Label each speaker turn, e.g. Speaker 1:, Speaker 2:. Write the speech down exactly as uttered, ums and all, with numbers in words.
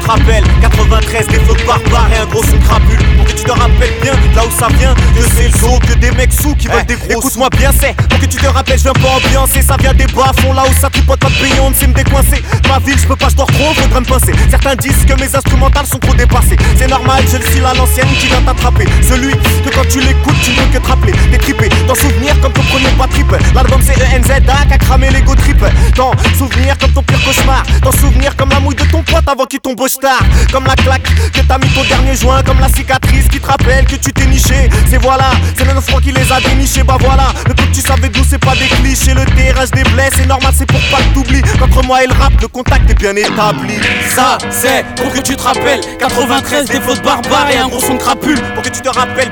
Speaker 1: te rappelles. Quatre-vingt-treize, des flots de barbares et un gros son crapule. Pour que tu te rappelles bien là où ça vient, que c'est le zoo, que des mecs sous qui veulent des gros. Écoute-moi bien, c'est pour que tu te rappelles, je viens pas ambiancer. Ça vient des bas-fonds là où ça tripote pas de payant, c'est me décoincer. Ma ville, je peux pas, je dors trop, faudrait me pincer. Certains disent que mes instrumentales sont trop dépassées. C'est normal, j'ai le style à l'ancienne qui vient t'attraper. Celui que quand tu l'écoutes, tu ne peux que te rappeler. T'es trippé, t'en souvenir comme ton premier pas trip. L'album c'est E N Z A qui a cramé l'ego trip. T'en souvenir comme ton pire cauchemar. T'en souvenir comme la mouille de ton pote avant qu'il tombe au star. Comme la claque que t'as mis ton dernier joint. Comme la cicatrice qui te rappelle que tu t'es niché. C'est voilà, c'est le neuf francs qui les a dénichés. Bah voilà, le peu que tu savais d'où c'est pas des clichés. Le terrain des blés, c'est normal, c'est pour pas que t'oublies. Qu'entre moi et le rap, le contact est bien établi.
Speaker 2: Ça c'est pour que tu te rappelles. Quatre-vingt-treize, des flots de barbares et un gros son de crapule.
Speaker 1: Pour que tu te rappelles